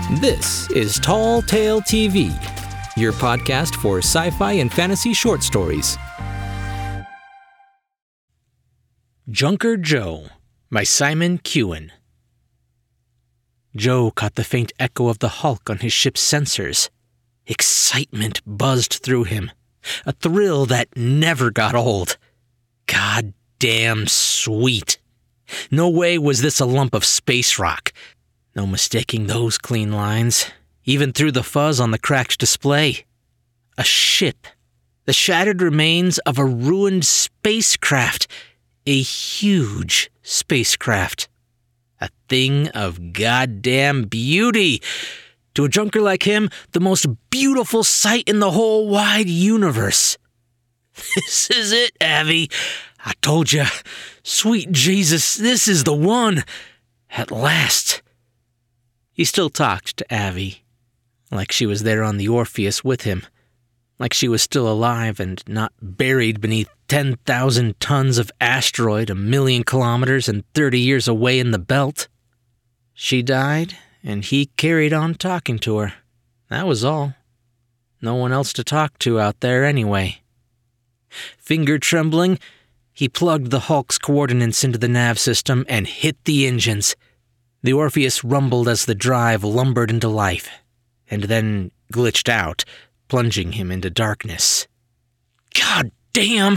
This is Tall Tale TV, your podcast for sci-fi and fantasy short stories. Junker Joe by Simon Keown. Joe caught the faint echo of the Hulk on his ship's sensors. Excitement buzzed through him, a thrill that never got old. Goddamn sweet. No way was this a lump of space rock. No mistaking those clean lines, even through the fuzz on the cracked display. A ship, the shattered remains of a ruined spacecraft, a huge spacecraft. A thing of goddamn beauty. To a junker like him, the most beautiful sight in the whole wide universe. This is it, Avi. I told you. Sweet Jesus, this is the one. At last. He still talked to Avi, like she was there on the Orpheus with him, like she was still alive and not buried beneath 10,000 tons of asteroid 1,000,000 kilometers and 30 years away in the belt. She died, and he carried on talking to her. That was all. No one else to talk to out there anyway. Finger trembling, he plugged the Hulk's coordinates into the nav system and hit the engines. The Orpheus rumbled as the drive lumbered into life, and then glitched out, plunging him into darkness. God damn!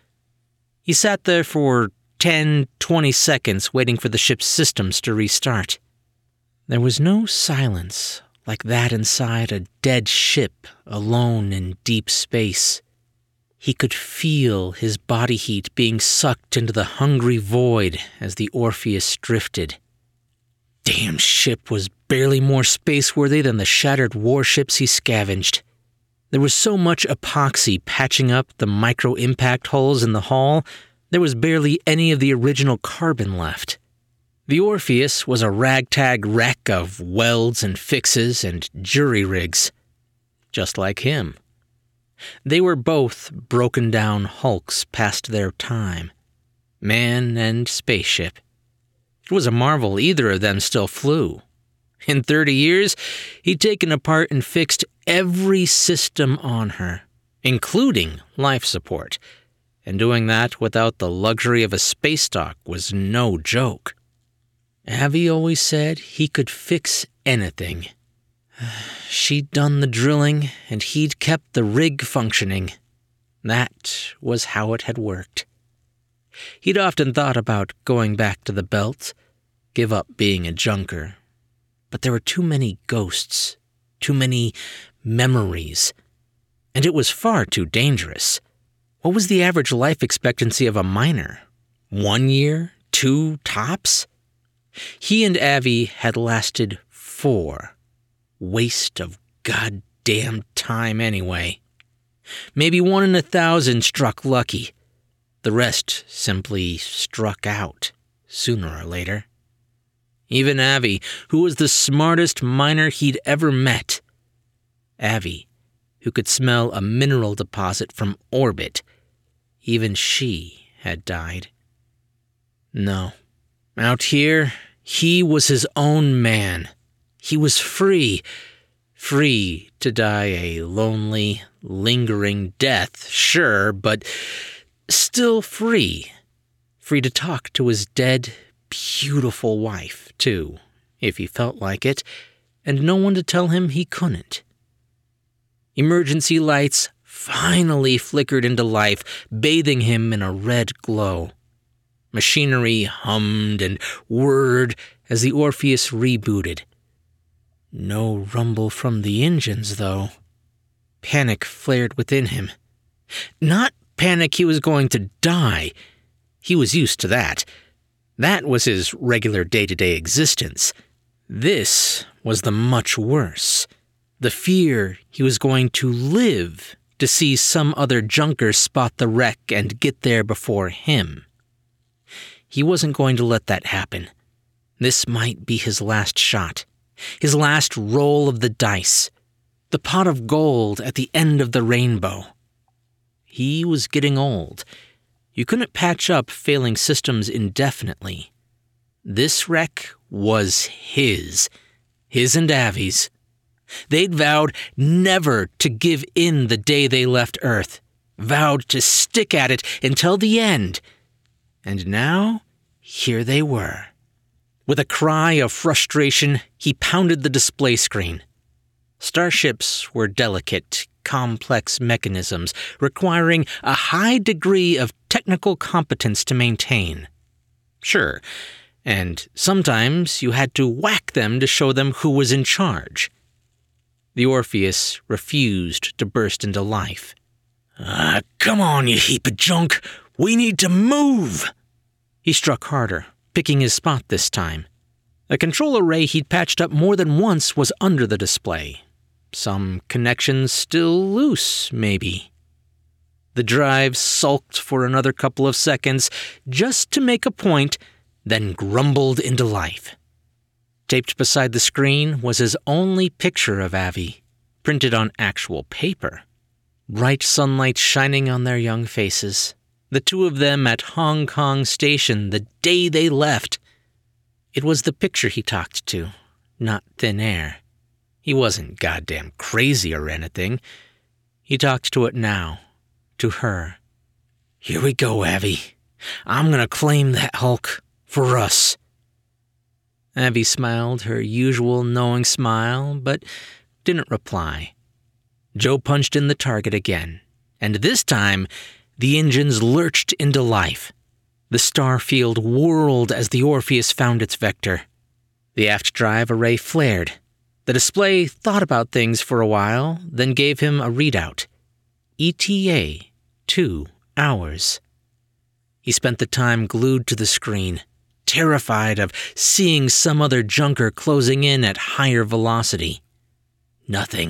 He sat there for 10-20 seconds waiting for the ship's systems to restart. There was no silence like that inside a dead ship alone in deep space. He could feel his body heat being sucked into the hungry void as the Orpheus drifted. Damn ship was barely more space-worthy than the shattered warships he scavenged. There was so much epoxy patching up the micro-impact holes in the hull, there was barely any of the original carbon left. The Orpheus was a ragtag wreck of welds and fixes and jury rigs. Just like him. They were both broken-down hulks past their time. Man and spaceship. It was a marvel either of them still flew. In 30 years, he'd taken apart and fixed every system on her, including life support. And doing that without the luxury of a space dock was no joke. Avi always said he could fix anything. She'd done the drilling, and he'd kept the rig functioning. That was how it had worked. He'd often thought about going back to the belt, give up being a junker. But there were too many ghosts, too many memories, and it was far too dangerous. What was the average life expectancy of a miner? 1 year? 2 tops? He and Avi had lasted 4. Waste of goddamn time anyway. Maybe 1 in 1,000 struck lucky. The rest simply struck out, sooner or later. Even Avi, who was the smartest miner he'd ever met. Avi, who could smell a mineral deposit from orbit. Even she had died. No. Out here, he was his own man. He was free. Free to die a lonely, lingering death, sure, but still free. Free to talk to his dead, beautiful wife, too, if he felt like it, and no one to tell him he couldn't. Emergency lights finally flickered into life, bathing him in a red glow. Machinery hummed and whirred as the Orpheus rebooted. No rumble from the engines, though. Panic flared within him. Not panic he was going to die. He was used to that. That was his regular day-to-day existence. This was the much worse. The fear he was going to live to see some other junker spot the wreck and get there before him. He wasn't going to let that happen. This might be his last shot. His last roll of the dice. The pot of gold at the end of the rainbow. He was getting old. You couldn't patch up failing systems indefinitely. This wreck was his his and Avi's. They'd vowed never to give in the day they left Earth, vowed to stick at it until the end. And now, here they were. With a cry of frustration, he pounded the display screen. Starships were delicate, complex mechanisms requiring a high degree of technical competence to maintain. Sure, and sometimes you had to whack them to show them who was in charge. The Orpheus refused to burst into life. Come on, you heap of junk. We need to move. He struck harder, picking his spot this time. A control array he'd patched up more than once was under the display. Some connections still loose, maybe. The drive sulked for another couple of seconds just to make a point, then grumbled into life. Taped beside the screen was his only picture of Avi, printed on actual paper. Bright sunlight shining on their young faces. The two of them at Hong Kong Station the day they left. It was the picture he talked to, not thin air. He wasn't goddamn crazy or anything. He talked to it now, to her. Here we go, Avi. I'm gonna claim that Hulk for us. Avi smiled her usual knowing smile, but didn't reply. Joe punched in the target again, and this time, the engines lurched into life. The star field whirled as the Orpheus found its vector. The aft drive array flared. The display thought about things for a while, then gave him a readout. ETA, 2 hours. He spent the time glued to the screen, terrified of seeing some other junker closing in at higher velocity. Nothing.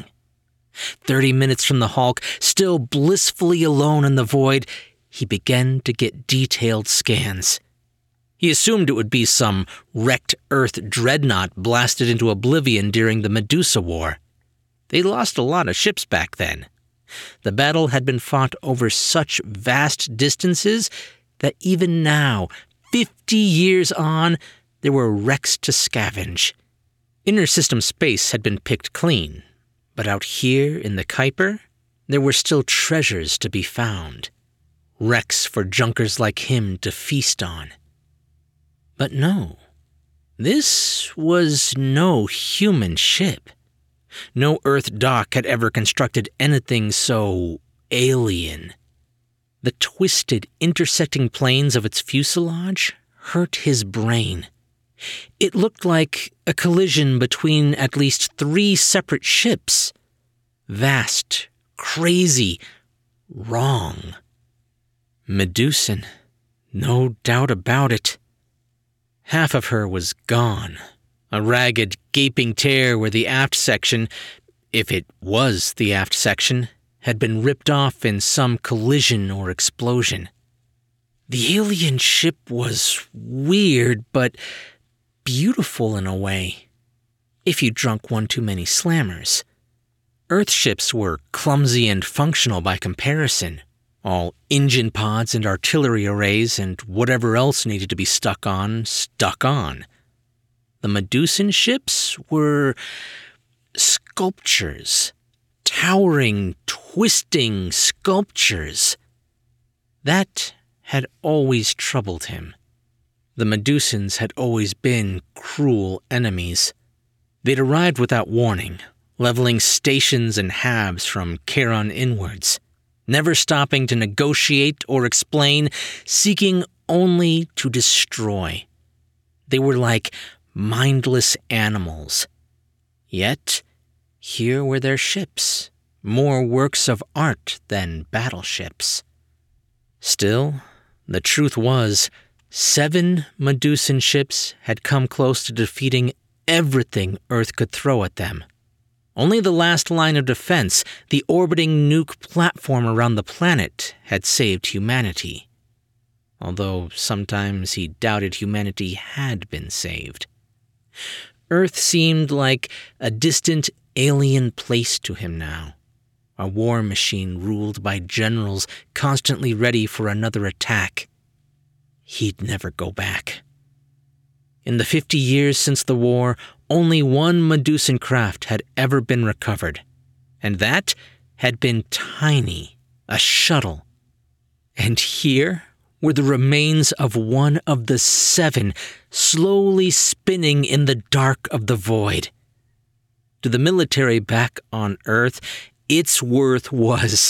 30 minutes from the Hulk, still blissfully alone in the void, he began to get detailed scans. He assumed it would be some wrecked Earth dreadnought blasted into oblivion during the Medusa War. They lost a lot of ships back then. The battle had been fought over such vast distances that even now, 50 years on, there were wrecks to scavenge. Inter-system space had been picked clean, but out here in the Kuiper, there were still treasures to be found. Wrecks for junkers like him to feast on. But no, this was no human ship. No Earth dock had ever constructed anything so alien. The twisted, intersecting planes of its fuselage hurt his brain. It looked like a collision between at least 3 separate ships. Vast, crazy, wrong. Medusan, no doubt about it. Half of her was gone. A ragged, gaping tear where the aft section, if it was the aft section, had been ripped off in some collision or explosion. The alien ship was weird, but beautiful in a way, if you drunk one too many slammers. Earth ships were clumsy and functional by comparison, all engine pods and artillery arrays and whatever else needed to be stuck on. The Medusan ships were sculptures, towering, twisting sculptures. That had always troubled him. The Medusans had always been cruel enemies. They'd arrived without warning, leveling stations and halves from Charon inwards, never stopping to negotiate or explain, seeking only to destroy. They were like mindless animals. Yet, here were their ships, more works of art than battleships. Still, the truth was, 7 Medusan ships had come close to defeating everything Earth could throw at them. Only the last line of defense, the orbiting nuke platform around the planet, had saved humanity. Although sometimes he doubted humanity had been saved. Earth seemed like a distant alien place to him now. A war machine ruled by generals constantly ready for another attack. He'd never go back. In the 50 years since the war, Only one Medusan craft had ever been recovered, and that had been tiny, a shuttle. And here were the remains of one of the 7 slowly spinning in the dark of the void. To the military back on Earth, its worth was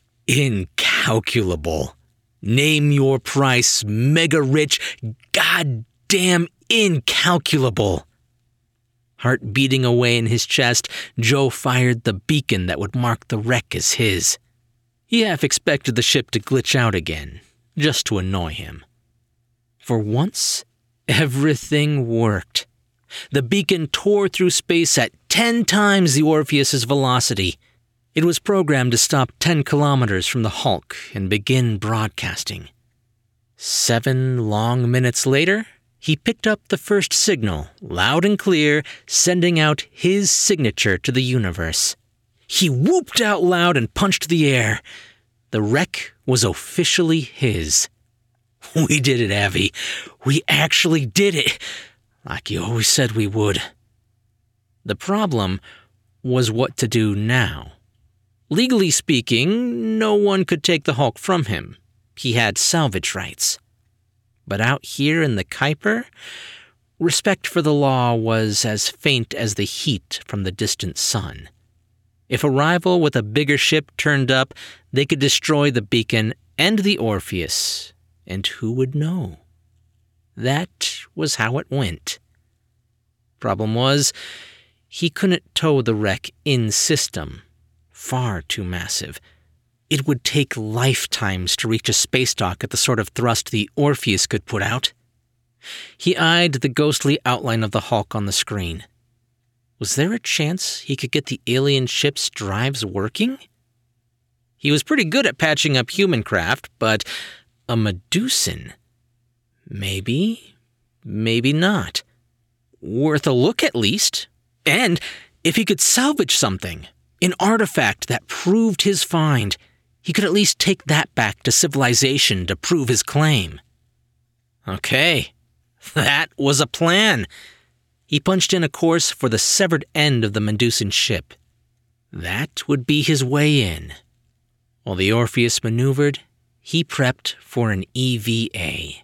incalculable. Name your price, mega rich, goddamn incalculable. Heart beating away in his chest, Joe fired the beacon that would mark the wreck as his. He half expected the ship to glitch out again, just to annoy him. For once, everything worked. The beacon tore through space at 10 times the Orpheus's velocity. It was programmed to stop 10 kilometers from the Hulk and begin broadcasting. 7 long minutes later, he picked up the first signal, loud and clear, sending out his signature to the universe. He whooped out loud and punched the air. The wreck was officially his. We did it, Avi. We actually did it, like you always said we would. The problem was what to do now. Legally speaking, no one could take the Hulk from him. He had salvage rights. But out here in the Kuiper, respect for the law was as faint as the heat from the distant sun. If a rival with a bigger ship turned up, they could destroy the beacon and the Orpheus, and who would know? That was how it went. Problem was, he couldn't tow the wreck in system. Far too massive. It would take lifetimes to reach a space dock at the sort of thrust the Orpheus could put out. He eyed the ghostly outline of the Hulk on the screen. Was there a chance he could get the alien ship's drives working? He was pretty good at patching up human craft, but a Medusan? Maybe, maybe not. Worth a look at least. And if he could salvage something, an artifact that proved his find, he could at least take that back to civilization to prove his claim. Okay, that was a plan. He punched in a course for the severed end of the Medusan ship. That would be his way in. While the Orpheus maneuvered, he prepped for an EVA.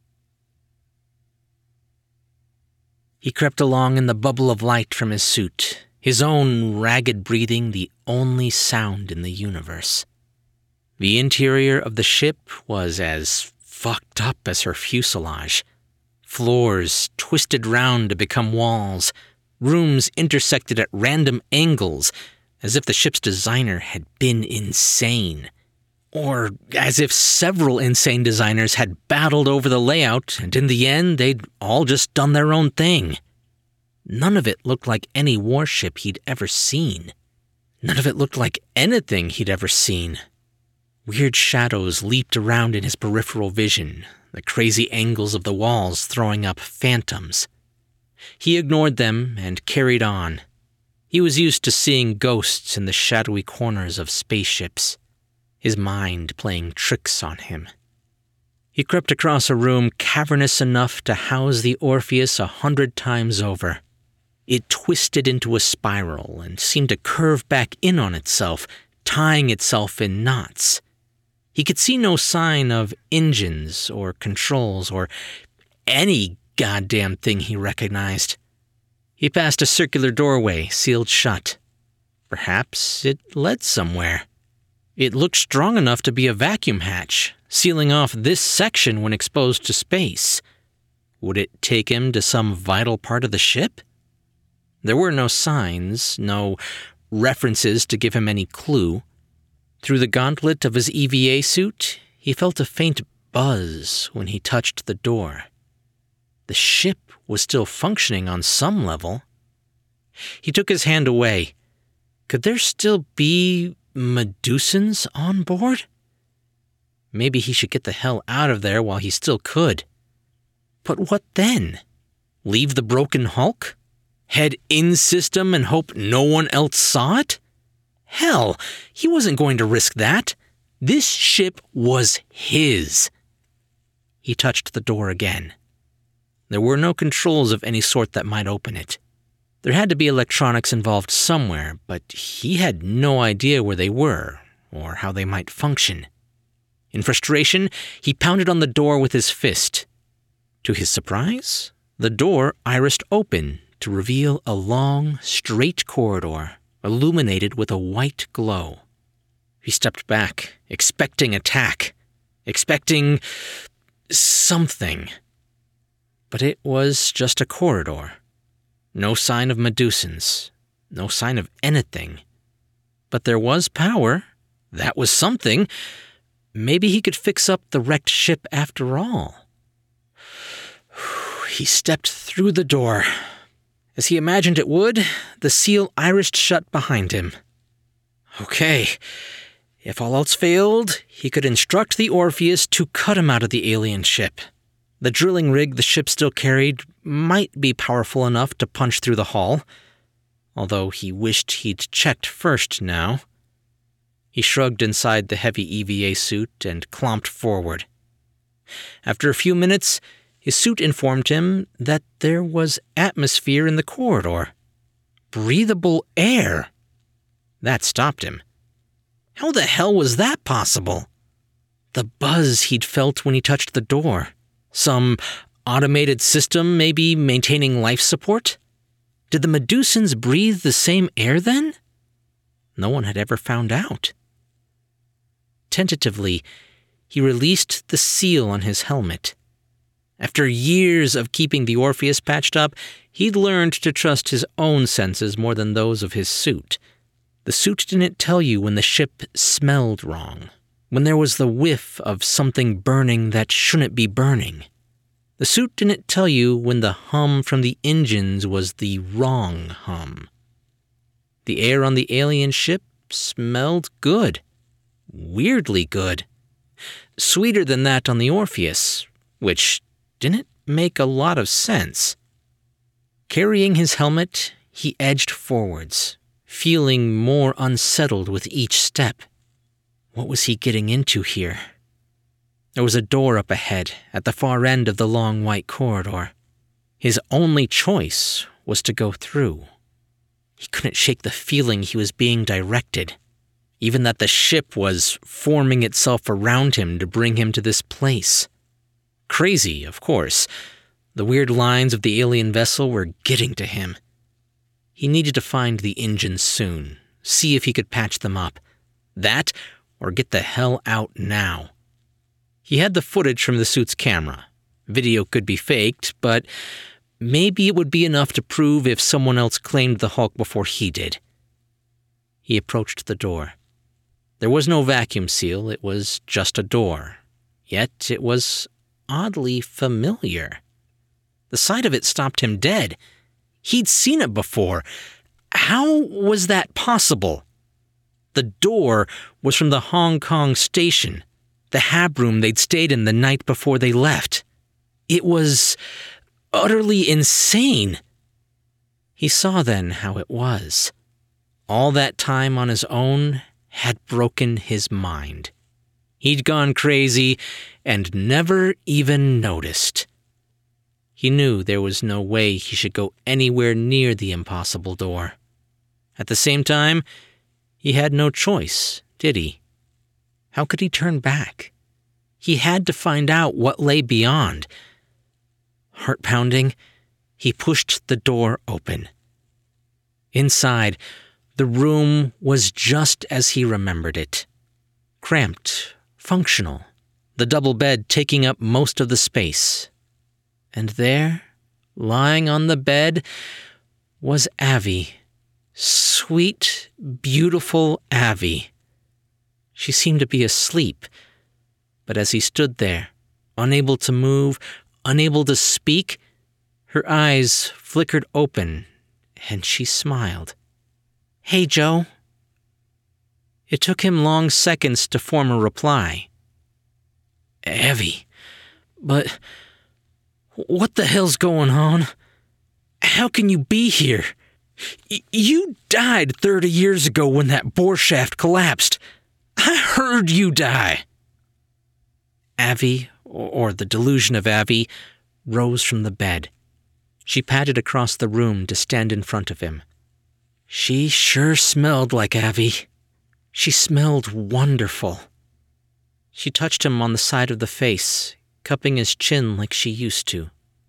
He crept along in the bubble of light from his suit, his own ragged breathing the only sound in the universe. The interior of the ship was as fucked up as her fuselage. Floors twisted round to become walls, rooms intersected at random angles, as if the ship's designer had been insane. Or as if several insane designers had battled over the layout, and in the end they'd all just done their own thing. None of it looked like any warship he'd ever seen. None of it looked like anything he'd ever seen. Weird shadows leaped around in his peripheral vision, the crazy angles of the walls throwing up phantoms. He ignored them and carried on. He was used to seeing ghosts in the shadowy corners of spaceships, his mind playing tricks on him. He crept across a room cavernous enough to house the Orpheus 100 times over. It twisted into a spiral and seemed to curve back in on itself, tying itself in knots. He could see no sign of engines or controls or any goddamn thing he recognized. He passed a circular doorway, sealed shut. Perhaps it led somewhere. It looked strong enough to be a vacuum hatch, sealing off this section when exposed to space. Would it take him to some vital part of the ship? There were no signs, no references to give him any clue. Through the gauntlet of his EVA suit, he felt a faint buzz when he touched the door. The ship was still functioning on some level. He took his hand away. Could there still be Medusans on board? Maybe he should get the hell out of there while he still could. But what then? Leave the broken Hulk? Head in system and hope no one else saw it? Hell, he wasn't going to risk that. This ship was his. He touched the door again. There were no controls of any sort that might open it. There had to be electronics involved somewhere, but he had no idea where they were or how they might function. In frustration, he pounded on the door with his fist. To his surprise, the door irised open to reveal a long, straight corridor illuminated with a white glow. He stepped back, expecting attack, expecting something. But it was just a corridor. No sign of Medusans, no sign of anything. But there was power. That was something. Maybe he could fix up the wrecked ship after all. He stepped through the door. As he imagined it would, the seal irised shut behind him. Okay. If all else failed, he could instruct the Orpheus to cut him out of the alien ship. The drilling rig the ship still carried might be powerful enough to punch through the hull, although he wished he'd checked first now. He shrugged inside the heavy EVA suit and clomped forward. After a few minutes, his suit informed him that there was atmosphere in the corridor. Breathable air. That stopped him. How the hell was that possible? The buzz he'd felt when he touched the door. Some automated system maybe maintaining life support? Did the Medusans breathe the same air then? No one had ever found out. Tentatively, he released the seal on his helmet. After years of keeping the Orpheus patched up, he'd learned to trust his own senses more than those of his suit. The suit didn't tell you when the ship smelled wrong, when there was the whiff of something burning that shouldn't be burning. The suit didn't tell you when the hum from the engines was the wrong hum. The air on the alien ship smelled good. Weirdly good. Sweeter than that on the Orpheus, which didn't make a lot of sense. Carrying his helmet, he edged forwards, feeling more unsettled with each step. What was he getting into here? There was a door up ahead, at the far end of the long white corridor. His only choice was to go through. He couldn't shake the feeling he was being directed, even that the ship was forming itself around him to bring him to this place. Crazy, of course. The weird lines of the alien vessel were getting to him. He needed to find the engines soon, see if he could patch them up. That, or get the hell out now. He had the footage from the suit's camera. Video could be faked, but maybe it would be enough to prove if someone else claimed the Hulk before he did. He approached the door. There was no vacuum seal, it was just a door. Yet it was oddly familiar. The sight of it stopped him dead. He'd seen it before. How was that possible? The door was from the Hong Kong station, the hab room they'd stayed in the night before they left. It was utterly insane. He saw then how it was. All that time on his own had broken his mind. He'd gone crazy and never even noticed. He knew there was no way he should go anywhere near the impossible door. At the same time, he had no choice, did he? How could he turn back? He had to find out what lay beyond. Heart pounding, he pushed the door open. Inside, the room was just as he remembered it. Cramped, functional, the double bed taking up most of the space. And there, lying on the bed, was Avi. Sweet, beautiful Avi. She seemed to be asleep, but as he stood there, unable to move, unable to speak, her eyes flickered open, and she smiled. "Hey, Joe." It took him long seconds to form a reply. "Avi, but what the hell's going on? How can you be here? You died 30 years ago when that bore shaft collapsed. I heard you die." Avi, or the delusion of Avi, rose from the bed. She padded across the room to stand in front of him. She sure smelled like Avi. She smelled wonderful. She touched him on the side of the face, cupping his chin like she used to.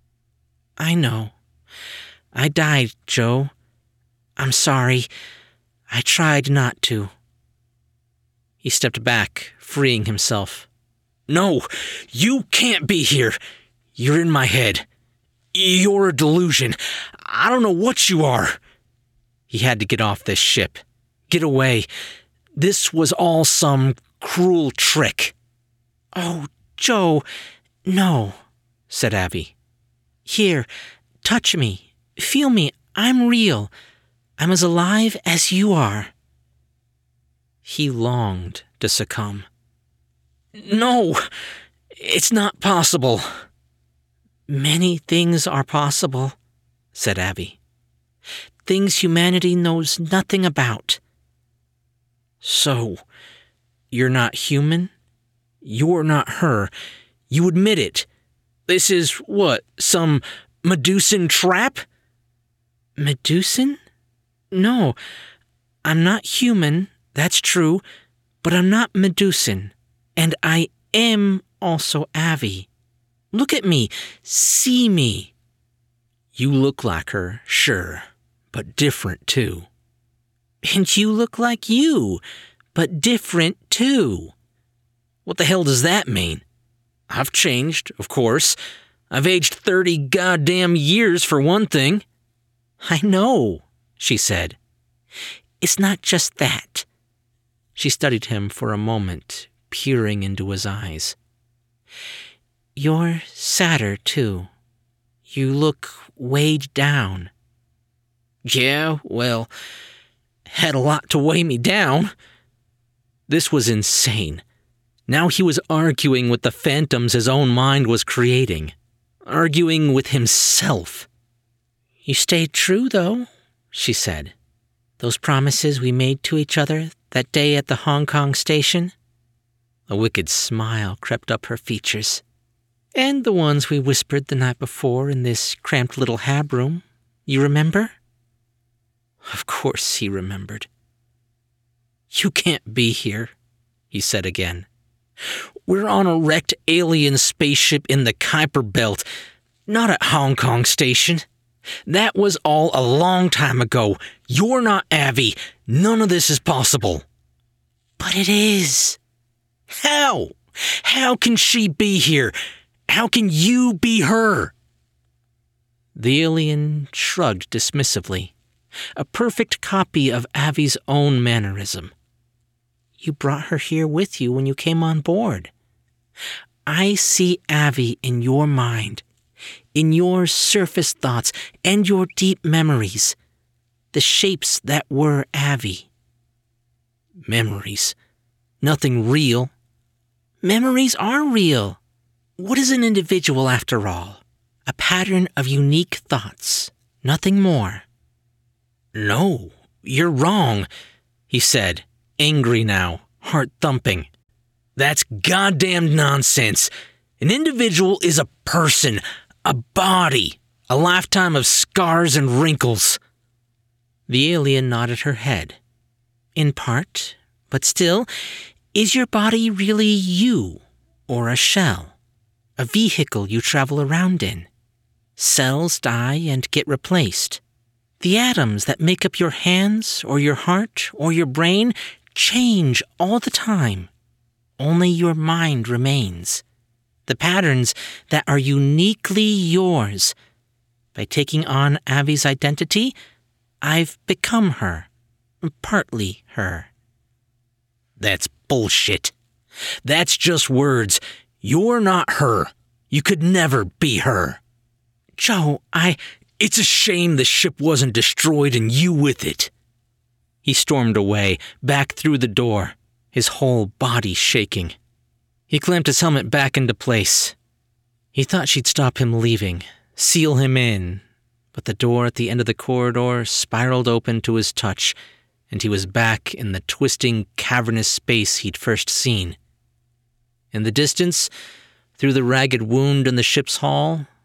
I know. I died, Joe. I'm sorry. I tried not to. He stepped back, freeing himself. No, you can't be here. You're in my head. You're a delusion. I don't know what you are. He had to get off this ship. Get away. This was all some cruel trick. Oh, Joe, no, said Avi. Here, touch me. Feel me. I'm real. I'm as alive as you are. He longed to succumb. No, it's not possible. Many things are possible, said Avi. Things humanity knows nothing about. So, you're not human? You're not her. You admit it. This is what, some Medusan trap? Medusan? No, I'm not human, that's true, but I'm not Medusan, and I am also Avi. Look at me, see me. You look like her, sure, but different too. And you look like you, but different too. What the hell does that mean? I've changed, of course. I've aged 30 goddamn years for one thing. I know, she said. It's not just that. She studied him for a moment, peering into his eyes. You're sadder, too. You look weighed down. Yeah, well, had a lot to weigh me down. This was insane. Now he was arguing with the phantoms his own mind was creating. Arguing with himself. You stayed true, though, she said. Those promises we made to each other that day at the Hong Kong station. A wicked smile crept up her features. And the ones we whispered the night before in this cramped little hab room. You remember? Of course he remembered. You can't be here, he said again. We're on a wrecked alien spaceship in the Kuiper Belt, not at Hong Kong station. That was all a long time ago. You're not Avi. None of this is possible. But it is. How? How can she be here? How can you be her? The alien shrugged dismissively, a perfect copy of Avi's own mannerism. You brought her here with you when you came on board. I see Avi in your mind, in your surface thoughts and your deep memories, the shapes that were Avi. Memories. Nothing real. Memories are real. What is an individual after all? A pattern of unique thoughts, nothing more. No, you're wrong, he said, angry now, heart thumping. That's goddamn nonsense. An individual is a person, a body, a lifetime of scars and wrinkles. The alien nodded her head. In part, but still, is your body really you, or a shell? A vehicle you travel around in? Cells die and get replaced. The atoms that make up your hands, or your heart, or your brain change all the time. Only your mind remains. The patterns that are uniquely yours. By taking on Avi's identity, I've become her. Partly her. That's bullshit. That's just words. You're not her. You could never be her. Joe, It's a shame the ship wasn't destroyed and you with it. He stormed away, back through the door, his whole body shaking. He clamped his helmet back into place. He thought she'd stop him leaving, seal him in, but the door at the end of the corridor spiraled open to his touch, and he was back in the twisting, cavernous space he'd first seen. In the distance, through the ragged wound in the ship's hull,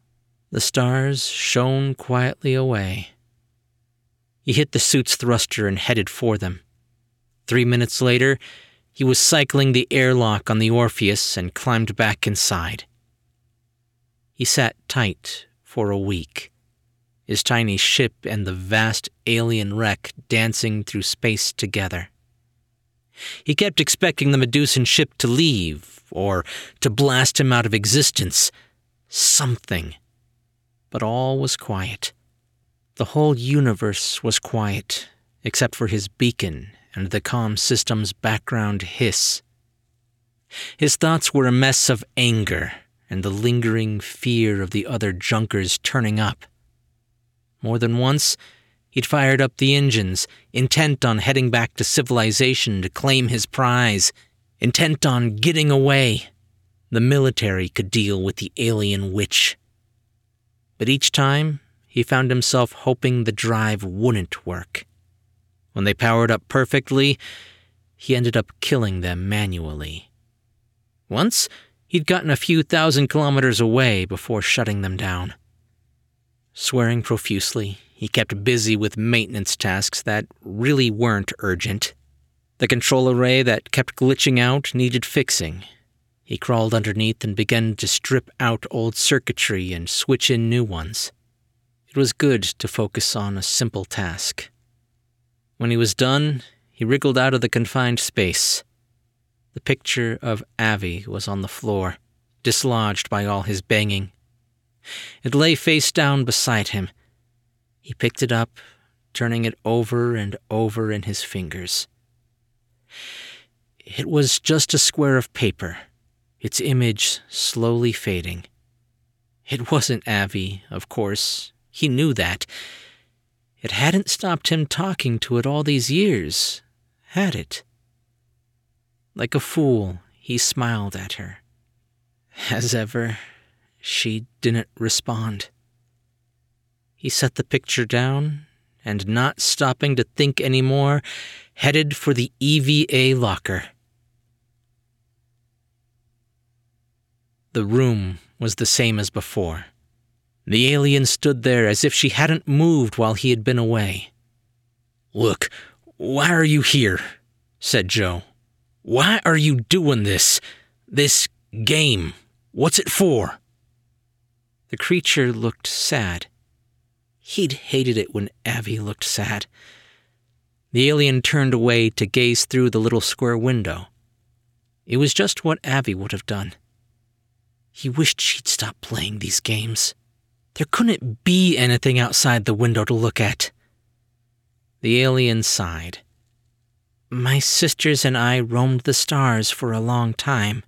The stars shone quietly away. He hit the suit's thruster and headed for them. 3 minutes later, he was cycling the airlock on the Orpheus and climbed back inside. He sat tight for a week, his tiny ship and the vast alien wreck dancing through space together. He kept expecting the Medusan ship to leave, or to blast him out of existence. Something. But all was quiet. The whole universe was quiet, except for his beacon and the comm system's background hiss. His thoughts were a mess of anger and the lingering fear of the other junkers turning up. More than once, he'd fired up the engines, intent on heading back to civilization to claim his prize, intent on getting away. The military could deal with the alien witch. But each time, he found himself hoping the drive wouldn't work. When they powered up perfectly, he ended up killing them manually. Once, he'd gotten a few thousand kilometers away before shutting them down. Swearing profusely, he kept busy with maintenance tasks that really weren't urgent. The control array that kept glitching out needed fixing. He crawled underneath and began to strip out old circuitry and switch in new ones. It was good to focus on a simple task. When he was done, he wriggled out of the confined space. The picture of Avi was on the floor, dislodged by all his banging. It lay face down beside him. He picked it up, turning it over and over in his fingers. It was just a square of paper, its image slowly fading. It wasn't Avi, of course. He knew that. It hadn't stopped him talking to it all these years, had it? Like a fool, he smiled at her. As ever, she didn't respond. He set the picture down, and not stopping to think anymore, headed for the EVA locker. The room was the same as before. The alien stood there as if she hadn't moved while he had been away. "Look, why are you here?" said Joe. "Why are you doing this? This game? What's it for?" The creature looked sad. He'd hated it when Avi looked sad. The alien turned away to gaze through the little square window. It was just what Avi would have done. He wished she'd stop playing these games. There couldn't be anything outside the window to look at. The alien sighed. "My sisters and I roamed the stars for a long time.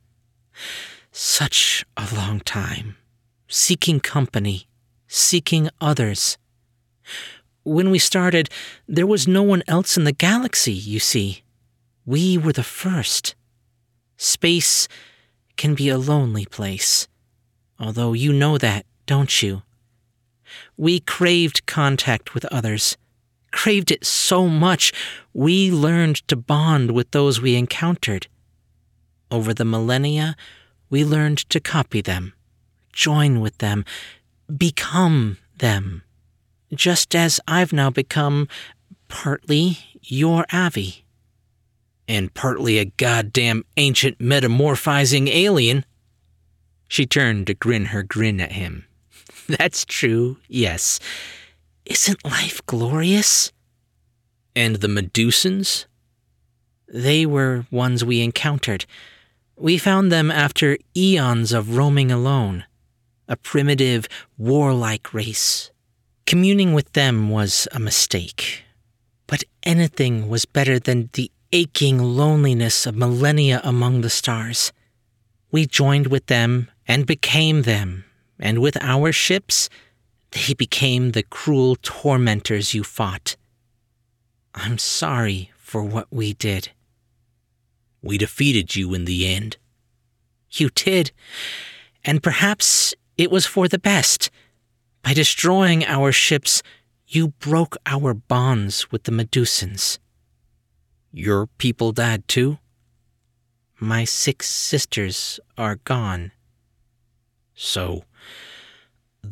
Such a long time. Seeking company, seeking others. When we started, there was no one else in the galaxy, you see. We were the first. Space can be a lonely place, although you know that, don't you? We craved contact with others, craved it so much we learned to bond with those we encountered. Over the millennia, we learned to copy them, join with them, become them, just as I've now become partly your Avi. And partly a goddamn ancient metamorphizing alien." She turned to grin her grin at him. "That's true, yes. Isn't life glorious?" "And the Medusans?" "They were ones we encountered. We found them after eons of roaming alone. A primitive, warlike race. Communing with them was a mistake. But anything was better than the aching loneliness of millennia among the stars. We joined with them and became them, and with our ships, they became the cruel tormentors you fought. I'm sorry for what we did." "We defeated you in the end." "You did, and perhaps it was for the best. By destroying our ships, you broke our bonds with the Medusans." "Your people died too?" "My 6 sisters are gone." "So, the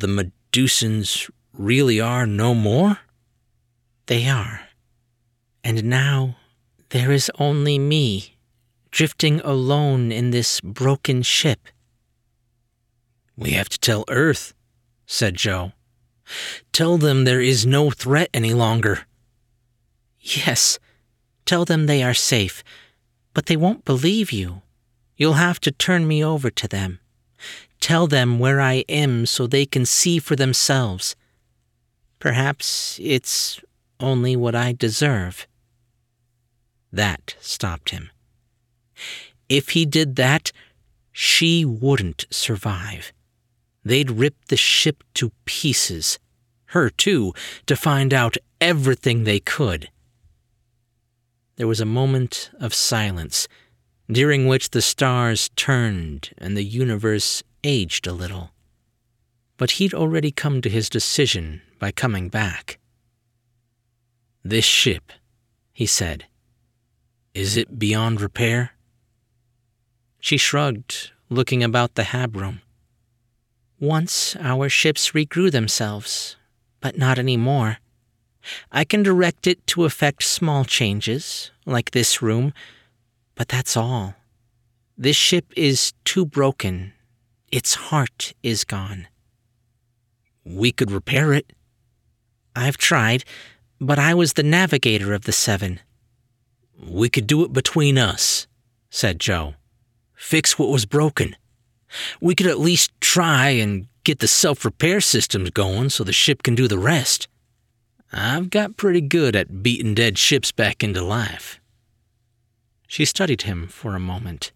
Deucins really are no more? They are. And now there is only me, drifting alone in this broken ship. We have to tell Earth, said Joe. Tell them there is no threat any longer. Yes, tell them they are safe, but they won't believe you. You'll have to turn me over to them. Tell them where I am so they can see for themselves. Perhaps it's only what I deserve. That stopped him. If he did that, she wouldn't survive. They'd rip the ship to pieces, her too, to find out everything they could. There was a moment of silence, during which the stars turned and the universe aged a little. But he'd already come to his decision by coming back. This ship, he said, is it beyond repair? She shrugged, looking about the hab room. Once our ships regrew themselves, but not anymore. I can direct it to effect small changes, like this room, but that's all. This ship is too broken. Its heart is gone. We could repair it. I've tried, but I was the navigator of the Seven. We could do it between us, said Joe. Fix what was broken. We could at least try and get the self-repair systems going so the ship can do the rest. I've got pretty good at beating dead ships back into life. She studied him for a moment.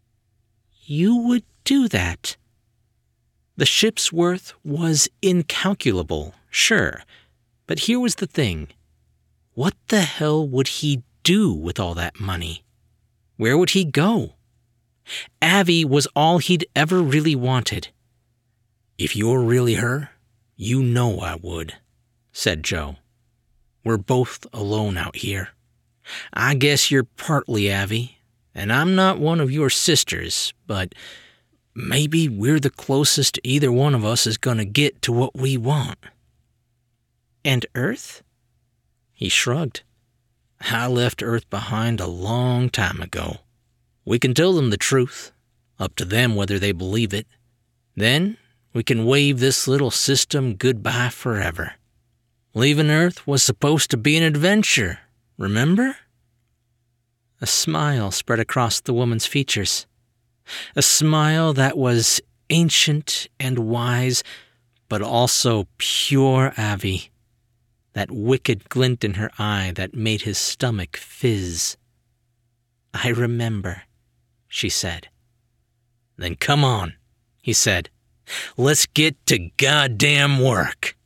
You would do that? The ship's worth was incalculable, sure, but here was the thing. What the hell would he do with all that money? Where would he go? Abby was all he'd ever really wanted. If you're really her, you know I would, said Joe. We're both alone out here. I guess you're partly Abby, and I'm not one of your sisters, but maybe we're the closest either one of us is going to get to what we want. And Earth? He shrugged. I left Earth behind a long time ago. We can tell them the truth, up to them whether they believe it. Then we can wave this little system goodbye forever. Leaving Earth was supposed to be an adventure, remember? A smile spread across the woman's features. A smile that was ancient and wise, but also pure Abby. That wicked glint in her eye that made his stomach fizz. I remember, she said. Then come on, he said. Let's get to goddamn work.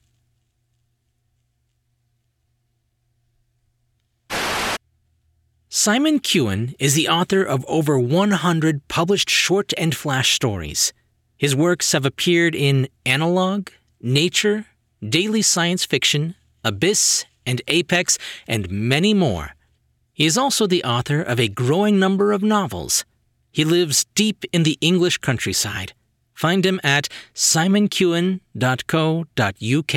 Simon Keown is the author of over 100 published short and flash stories. His works have appeared in Analog, Nature, Daily Science Fiction, Abyss, and Apex, and many more. He is also the author of a growing number of novels. He lives deep in the English countryside. Find him at simonkeown.co.uk.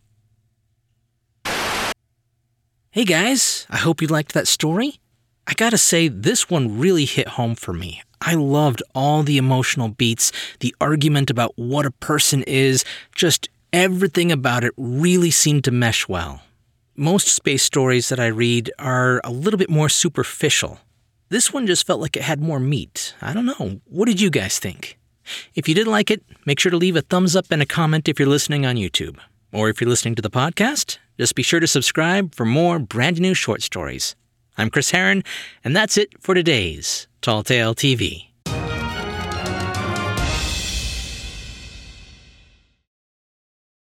Hey guys, I hope you liked that story. I gotta say, this one really hit home for me. I loved all the emotional beats, the argument about what a person is, just everything about it really seemed to mesh well. Most space stories that I read are a little bit more superficial. This one just felt like it had more meat. I don't know. What did you guys think? If you did like it, make sure to leave a thumbs up and a comment if you're listening on YouTube. Or if you're listening to the podcast, just be sure to subscribe for more brand new short stories. I'm Chris Herron, and that's it for today's Tall Tale TV.